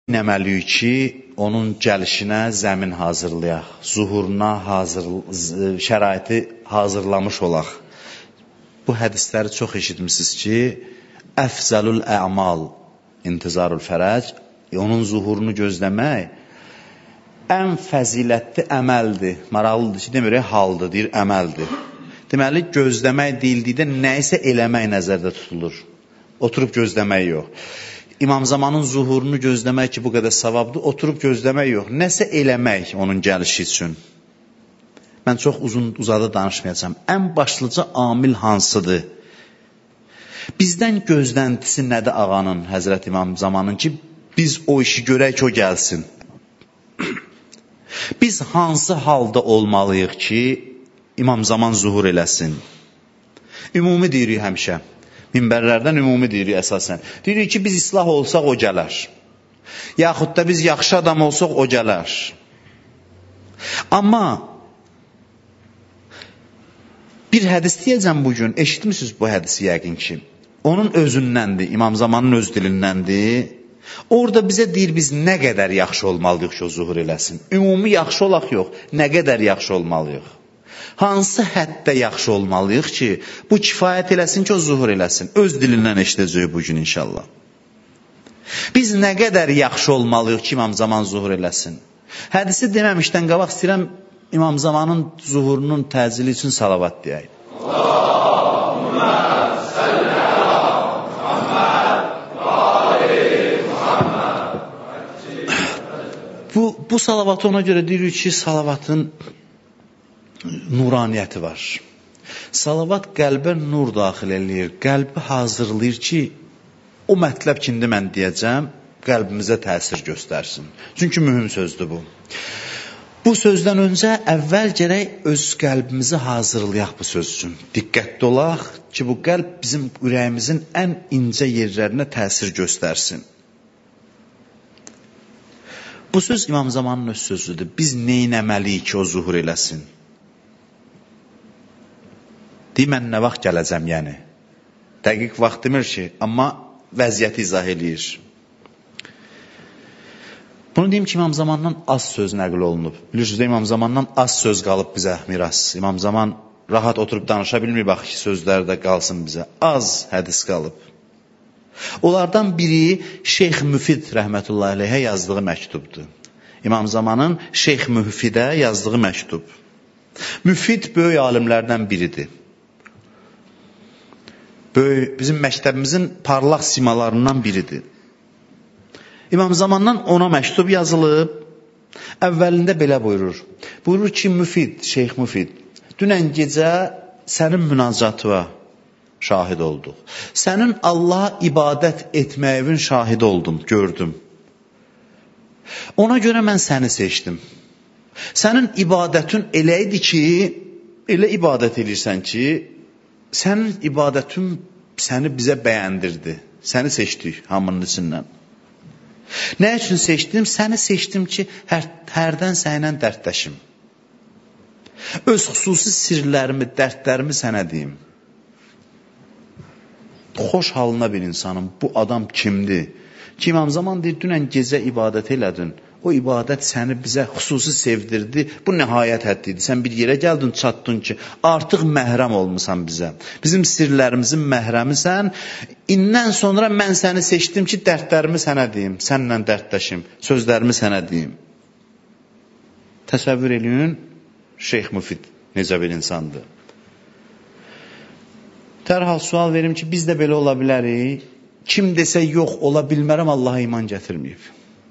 Nəməliyik ki, onun gəlişinə zəmin hazırlayaq, zuhuruna şəraiti hazırlamış olaq. Bu hədisləri çox eşitmişsiniz ki, əfzəlül ə'mal intizarul fərəc, onun zuhurunu gözləmək ən fəzilətli əməldir. Maraqlıdır ki, demək haldır, deyir əməldir. Deməli, gözləmək deyildikdə nəyisə eləmək nəzərdə tutulur. Oturub gözləmək yox. İmam Zamanın zuhurunu gözləmək ki, bu qədər savabdır, oturub gözləmək yox. Nəsə eləmək onun gəlişi üçün. Mən çox uzadı danışmayacağım. Ən başlıca amil hansıdır? Bizdən gözləntisi nədir ağanın, Həzrət İmam Zamanın ki, biz o işi görək ki, o gəlsin. Biz hansı halda olmalıyıq ki, İmam Zaman zuhur eləsin? Ümumi deyirik həmişə. Minbərlərdən ümumi deyirik əsasən. Deyirik ki, biz islah olsaq o gələr. Yaxud da biz yaxşı adam olsaq o gələr. Amma bir hədis deyəcəm bugün, eşitmişsiniz bu hədisi yəqin ki. Onun özündəndir, İmam Zamanın öz dilindəndir. Orada bizə deyir, biz nə qədər yaxşı olmalıyıq ki, o zuhur eləsin. Ümumi yaxşı olaq yox, nə qədər yaxşı olmalıyıq. Hansı həddə yaxşı olmalıyıq ki, bu kifayət eləsin ki, o zuhur eləsin. Öz dilindən eşidəcəyik bugün inşallah. Biz nə qədər yaxşı olmalıyıq ki, İmam Zaman zuhur eləsin. Hədisi deməmişdən qabaq istəyirəm İmam Zamanın zuhurunun təcili üçün salavat deyək. Allahümmə səllə Muhammed və ali Muhammed. Bu salavatı ona görə deyirik ki, salavatın nuraniyyəti var. Salavat qəlbə nur daxil eləyir, qəlbi hazırlayır ki, o mətləb ki, indi mən deyəcəm, qəlbimizə təsir göstərsin. Çünki mühüm sözdür bu. Bu sözdən öncə əvvəl gərək öz qəlbimizi hazırlayaq bu söz üçün. Diqqətli olaq ki, bu qəlb bizim ürəyimizin ən incə yerlərinə təsir göstərsin. Bu söz İmam Zamanın öz sözüdür. Biz neynəməliyik ki, o zuhur eləsin? Deyir, mən nə vaxt gələcəm, yəni. Dəqiq vaxt demir ki, amma vəziyyəti izah eləyir. Bunu deyim ki, İmam Zamandan az söz nəql olunub. Bilirsiniz, İmam Zamandan az söz qalıb bizə miras. İmam Zaman rahat oturub danışa bilmir, bax ki, sözlər də qalsın bizə. Az hədis qalıb. Onlardan biri Şeyx Müfid rəhmətullahi aleyhə yazdığı məktubdur. İmam Zamanın Şeyx Müfidə yazdığı məktub. Müfid böyük alimlərdən biridir. Bizim məktəbimizin parlaq simalarından biridir. İmam Zamandan ona məktub yazılıb, əvvəlində belə buyurur. Buyurur ki, Müfid, Şeyx Müfid, dünən gecə sənin münacatıva şahid olduq. Sənin Allaha ibadət etməyinin şahid oldum, gördüm. Ona görə mən səni seçdim. Sənin ibadətin elə idi ki, elə ibadət edirsən ki, sənin ibadətin səni bizə bəyəndirdi. Səni seçdik hamının içindən. Nə üçün seçdim? Səni seçdim ki, hərdən sənlə dərdləşim. Öz xüsusi sirlərimi, dərdlərimi sənə deyim. Xoş halına bir insanım. Bu adam kimdir? Ki, İmam Zaman deyir, dünən gecə ibadət elədin. O ibadət səni bizə xüsusi sevdirdi. Bu nəhayət həddidir. Sən bir yerə gəldin, çatdın ki, artıq məhrəm olmusan bizə. Bizim sirlərimizin məhrəmisən. İndən sonra mən səni seçdim ki, dərdlərimi sənə deyim. Sənlə dərdləşim. Sözlərimi sənə deyim. Təsəvvür eləyin, Şeyx Müfid necə bir insandır. Dərhal sual verim ki, biz də belə ola bilərik. Kim desə yox, ola bilmərəm, Allaha iman gətirməyib.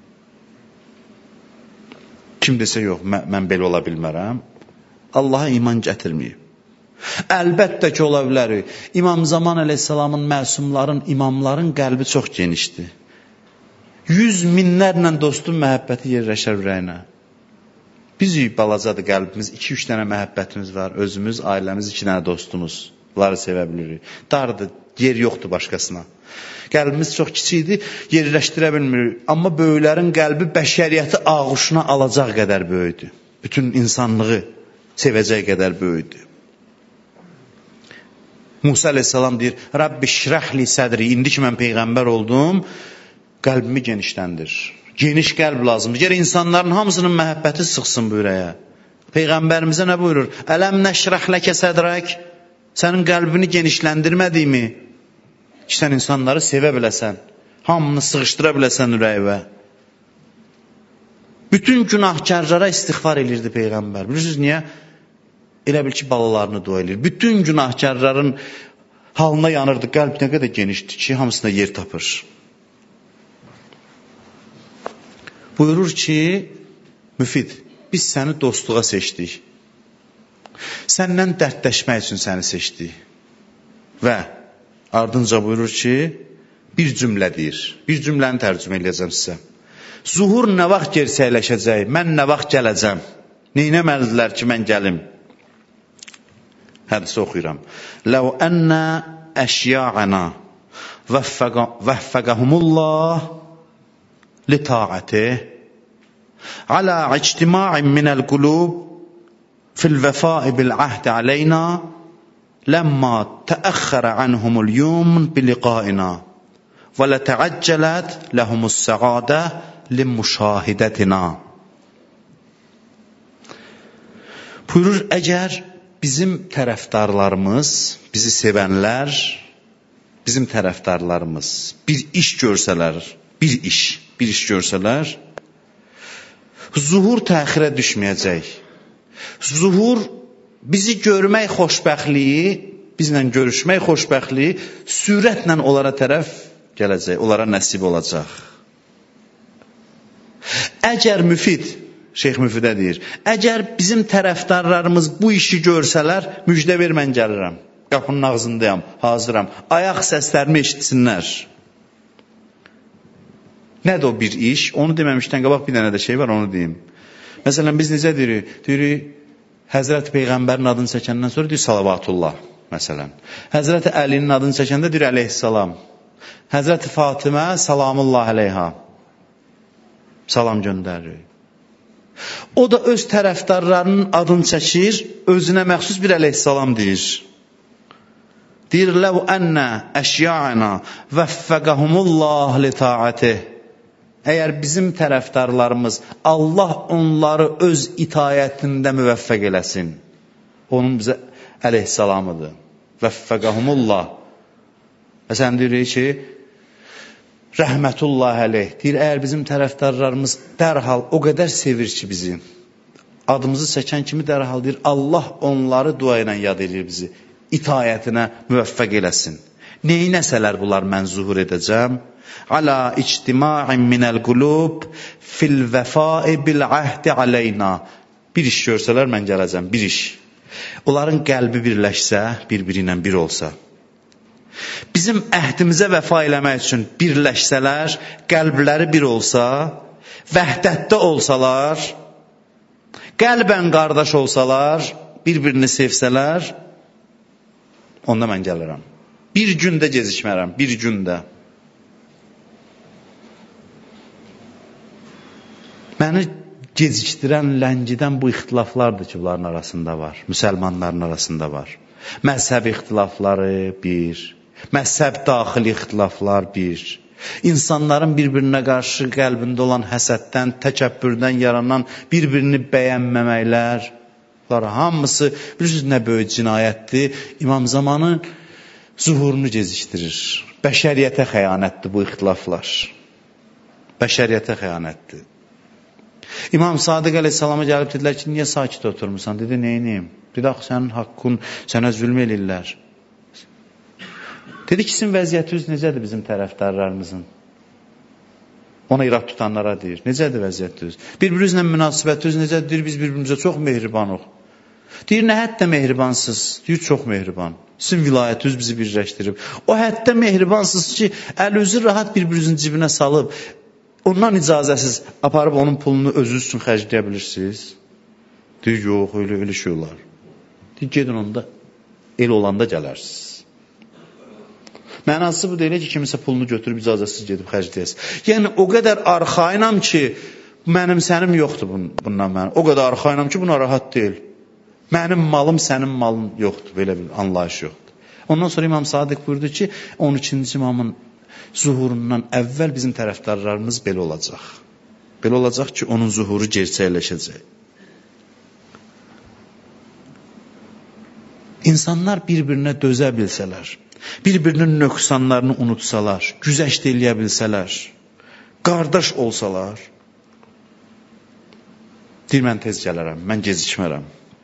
Kim desə yox, mən belə ola bilmərəm, Allaha iman gətirməyib. Əlbəttə ki, ola bilərik. İmam Zaman əleyhissalamın, məsumların, imamların qəlbi çox genişdir. 100 minlərlə dostun məhəbbəti yerləşər ürəyinə. Bizik balacadır qəlbimiz, 2-3 dənə məhəbbətimiz var, özümüz, ailəmiz, 2 dənə dostumuz. Bunları sevə bilirik. Dardır, yer yoxdur başqasına. Qəlbimiz çox kiçikdir, yerləşdirə bilmirik. Amma böyüklərin qəlbi bəşəriyyəti ağuşuna alacaq qədər böyüdür. Bütün insanlığı sevəcək qədər böyüdür. Musa aleyhissalam deyir, Rabbi şrəhli sədri, indi ki mən peyğəmbər oldum, qəlbimi genişləndir. Geniş qəlb lazımdır. Gəl insanların hamısının məhəbbəti sıxsın bu ürəyə. Peyğəmbərimizə nə buyurur? Ələm nəşrəh ləkə sədrək. Sənin qəlbini genişləndirmədiyimi? Ki, sən insanları sevə biləsən. Hamını sığışdıra biləsən ürəyivə. Bütün günahkarlara istiğfar edirdi Peyğəmbər. Bilirsiniz niyə? Elə bil ki, balalarını dua edir. Bütün günahkarların halına yanırdı. Qəlb nə qədər genişdir ki, hamısına yer tapır. Buyurur ki, Müfid, biz səni dostluğa seçdik. Səndən dərdləşmək üçün səni seçdik. Və ardınca buyurur ki, bir cümlə deyir. Bir cümləni tərcümə edəcəm sizə. Zuhur nə vaxt gerçəkləşəcək? Mən nə vaxt gələcəm? Neynəməlidirlər ki, mən gəlim? Hədisi oxuyuram. Ləv ənnə əşya'ana vəffəqəhumullah li ta'atih ala ictima'in minəl qulub fil vəfa'i bil ahdi aleyna ləmmə təəxxərə anhumul yum biliqaina və lətəəccələtləhumus səqadə limuşahidətina. Buyurur, əgər bizim tərəfdarlarımız, bizi sevənlər, bizim tərəfdarlarımız bir iş görsələr, bir iş görsələr, zuhur təxirə düşməyəcək. Zuhur bizi görmək xoşbəxtliyi, bizlə görüşmək xoşbəxtliyi sürətlə onlara tərəf gələcək, onlara nəsib olacaq. Əgər Müfid, Şeyx Müfidə deyir, əgər bizim tərəfdarlarımız bu işi görsələr, müjdə ver, mən gəlirəm. Qapının ağzındayam, hazıram. Ayaq səslərimi eşitsinlər. Nədir o bir iş? Onu deməmişdən qabaq bir dənə də şey var, onu deyim. Məsələn, biz necə deyirik? Deyirik, Həzrəti Peyğəmbərin adını çəkəndən sonra deyir, salavatullah. Məsələn, Həzrəti Əlinin adını çəkəndə deyir, əleyhissalam. Həzrəti Fatimə, salamullah əleyha. Salam göndərir. O da öz tərəfdarlarının adını çəkir, özünə məxsus bir əleyhissalam deyir. Deyir, ləv ənnə əşya'ana vəffəqəhumullah li ta'atih. Əgər bizim tərəfdarlarımız, Allah onları öz itayətində müvəffəq eləsin. Onun bizə əleyhissalamıdır. Vəffəqəhumullah. Məsələn, deyir ki, rəhmətullah əleyh. Deyir, əgər bizim tərəfdarlarımız dərhal o qədər sevir ki bizi, adımızı çəkən kimi dərhal deyir, Allah onları dua ilə yad edir bizi, itayətinə müvəffəq eləsin. Neynəsələr bunlar mən zuhur edəcəm? Ala ictima'in minəl qulub fil vəfa'i bil ahdi aleyna. Bir iş görsələr mən gələcəm, bir iş. Onların qəlbi birləşsə, bir-biri ilə bir olsa. Bizim əhdimizə vəfa eləmək üçün birləşsələr, qəlbləri bir olsa, vəhdətdə olsalar, qəlbən qardaş olsalar, bir-birini sevsələr, onda mən gəlirəm. Bir gündə gecikmərəm, bir gündə. Məni gecikdirən, ləngidən bu ixtilaflardır ki, bunların arasında var, müsəlmanların arasında var. Məzhəb ixtilafları bir, məzhəb daxili ixtilaflar bir, insanların bir-birinə qarşı qəlbində olan həsəddən, təkəbbürdən yaranan bir-birini bəyənməməklər, bunlar hamısı, bilirsiniz nə böyük cinayətdir, İmam Zamanın zuhurunu gecikdirir. Bəşəriyyətə xəyanətdir bu ixtilaflar. Bəşəriyyətə xəyanətdir. İmam Sadiq əleyhissalama gəlib dedilər ki, niyə sakit oturmursan? Dedi, neyniyim? Dedi, axı, sənin haqqın, sənə zülm eləyirlər. Dedi ki, sizin vəziyyətiniz necədir bizim tərəfdarlarımızın? Ona irad tutanlara deyir. Necədir vəziyyətiniz? Bir-birinizlə münasibətiniz necədir? Deyir, biz bir-birimizə çox mehribanıq. Deyir, nə həddə mehribansız? Deyir, çox mehriban. Sizin vilayətiniz bizi birləşdirib. O həddə mehribansız ki, əlinizi rahat bir-birinizin cibinə salıb, ondan icazəsiz aparıb onun pulunu özünüz üçün xərcləyə bilirsiniz. Deyir, yox, öyle şey olar. Deyir, gedin onda, el olanda gələrsiniz. Mənası bu deyil ki, kimisə pulunu götürüb icazəsiz gedib xərcləyəsiz. Yəni, o qədər arxainam ki, mənim sənim yoxdur bundan mənim. O qədər arxainam ki, buna rahat deyil. Mənim malım, sənin malın yoxdur, belə bir anlayış yoxdur. Ondan sonra İmam Sadiq buyurdu ki, 12-ci imamın zuhurundan əvvəl bizim tərəfdarlarımız belə olacaq. Belə olacaq ki, onun zuhuru gerçəkləşəcək. İnsanlar bir-birinə dözə bilsələr, bir-birinin nöqsanlarını unutsalar, güzəşt eləyə bilsələr, qardaş olsalar, deyir, mən tez gələrəm, mən gecikmərəm.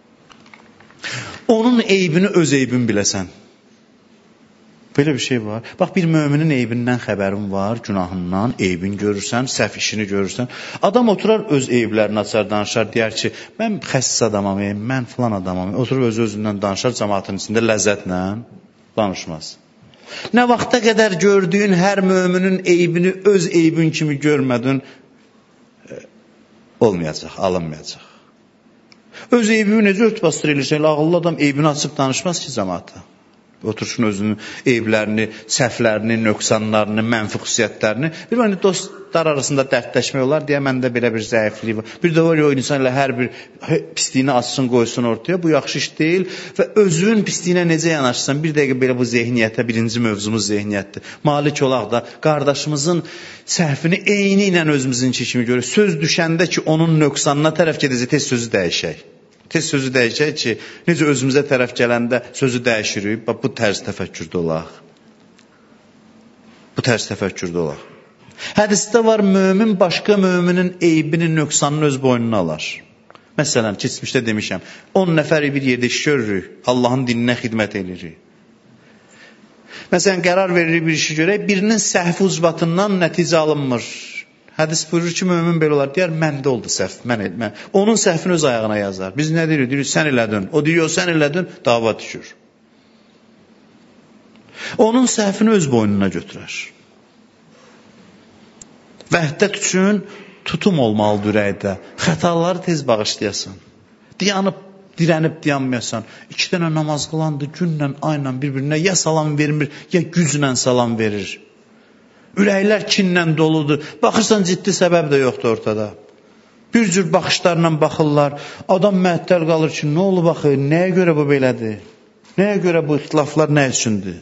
Onun eybini öz eybin biləsən. Belə bir şey var. Bax, bir möminin eybindən xəbərin var, günahından, eybin görürsən, səhv işini görürsən. Adam oturar öz eyblərini açar, danışar, deyər ki, mən xəsis adamam, mən filan adamam. Oturur öz-özündən danışar, cəmaatın içində ləzzətlə danışmaz. Nə vaxta qədər gördüyün hər möminin eybini öz eybin kimi görmədin, olmayacaq, alınmayacaq. Öz eybini necə örtbastır eləyirsən? Ağıllı adam eybini açıb danışmaz ki, cəmaata. Otursun özünün eyblərini, səhvlərini, nöqsanlarını, mənfi xüsusiyyətlərini. Bir hani dostlar arasında dərdləşmək olar, deyə məndə belə bir zəiflik var. Bir də var ya, o insan ilə hər bir pisliyini açsın, qoysun ortaya. Bu yaxşı iş deyil və özün pisliyinə necə yanaşsan, bir dəqiqə belə bu zehniyyətə, birinci mövzumuz zehniyyətdir. Malik olaq da qardaşımızın səhvini eyni ilə özümüzünki kimi görür. Söz düşəndə ki, onun nöqsanına tərəf gedəcək, tez sözü dəyişək. Tez sözü dəyişək ki, necə özümüzə tərəf gələndə sözü dəyişirik. Bu tərz təfəkkürdə olaq. Bu tərz təfəkkürdə olaq. Hədisdə var, mömin başqa möminin eybinin, nöqsanını öz boynuna alar. Məsələn, keçmişdə demişəm, 10 nəfəri bir yerdə iş görürük, Allahın dininə xidmət edirik. Məsələn, qərar veririk bir işi görək, birinin səhvi ucbatından nəticə alınmır. Hədis buyurur ki, mömin belə olar. Deyər, məndə oldu səhv, mən. Onun səhvini öz ayağına yazar. Biz nə deyirik? Deyirik, sən elədin. O deyir, sən elədin, dava düşür. Onun səhvini öz boynuna götürər. Vəhdət üçün tutum olmalıdır ürəkdə. Xətaları tez bağışlayasan. Dirənib dayanmayasan. 2 dənə namaz qılandı, günlə, ayla bir-birinə ya salam vermir, ya güclə salam verir. Ürəklər kinlə doludur. Baxırsan, ciddi səbəb də yoxdur ortada. Bir cür baxışlarla baxırlar. Adam məəttəl qalır ki, nə olub baxır, nəyə görə bu belədir? Nəyə görə bu ixtilaflar nə üçündür?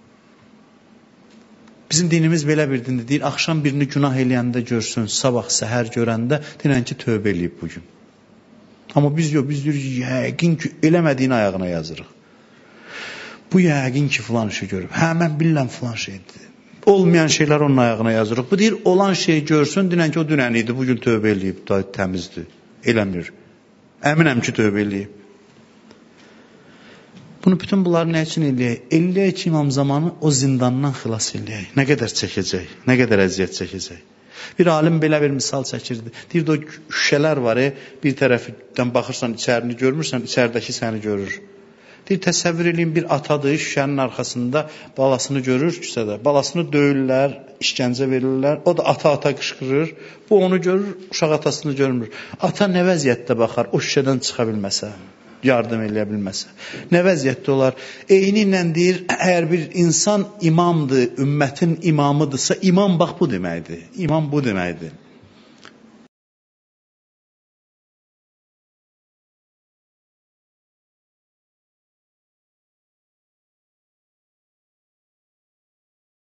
Bizim dinimiz belə bir dindir. Deyir, axşam birini günah eləyəndə görsün, sabah səhər görəndə deyirən ki, tövbə eləyib bugün. Amma biz yox, biz deyirik, yəqin ki, eləmədiyin ayağına yazırıq. Bu yəqin ki, filan şey görüb. Hə, mən bilirəm filan şeydir. Olmayan şeylər onun ayağına yazırıq. Bu deyir, olan şeyi görsün, dinən ki, o dünən idi, bugün tövbə eləyib, təmizdir, eləmir. Əminəm ki, tövbə eləyib. Bunu bütün bunları nə üçün eləyək? Eləyək ki, İmam Zamanı o zindandan xilas eləyək. Nə qədər çəkəcək, nə qədər əziyyət çəkəcək. Bir alim belə bir misal çəkirdi. Deyir, o şüşələr var, bir tərəfdən baxırsan, içərini görmürsən, içəridəki səni görür. Deyir, təsəvvür edin, bir atadır, şüşənin arxasında balasını görür küçədə. Balasını döyürlər, işgəncə verirlər. O da ata-ata qışqırır. Bu onu görür, uşaq atasını görmür. Ata nə vəziyyətdə baxar, o şüşədən çıxa bilməsə, yardım eləyə bilməsə. Nə vəziyyətdə olar? Eyni ilə deyir, əgər bir insan imamdır, ümmətin imamıdırsa, imam bax bu deməkdir. İmam bu deməkdir.